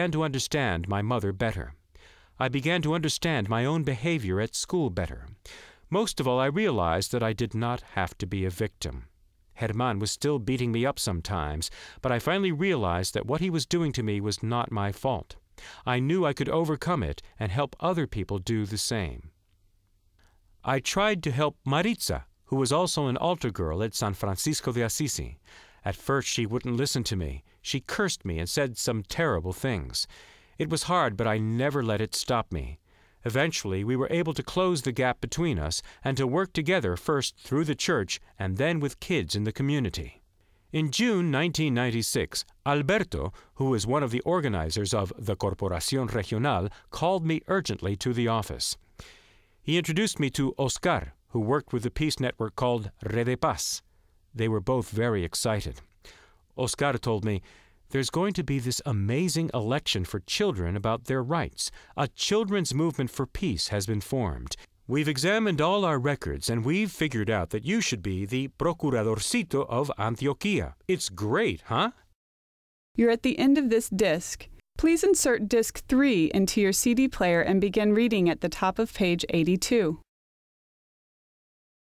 began to understand my mother better. I began to understand my own behavior at school better. Most of all, I realized that I did not have to be a victim. Germán was still beating me up sometimes, but I finally realized that what he was doing to me was not my fault. I knew I could overcome it and help other people do the same. I tried to help Maritza, who was also an altar girl at San Francisco de Assisi. At first she wouldn't listen to me. She cursed me and said some terrible things. It was hard, but I never let it stop me. Eventually, we were able to close the gap between us and to work together first through the church and then with kids in the community. In June 1996, Alberto, who was one of the organizers of the Corporación Regional, called me urgently to the office. He introduced me to Oscar, who worked with the peace network called Rede Paz. They were both very excited. Oscar told me, "There's going to be this amazing election for children about their rights. A children's movement for peace has been formed. We've examined all our records and we've figured out that you should be the Procuradorcito of Antioquia. It's great, huh?" You're at the end of this disc. Please insert disc 3 into your CD player and begin reading at the top of page 82.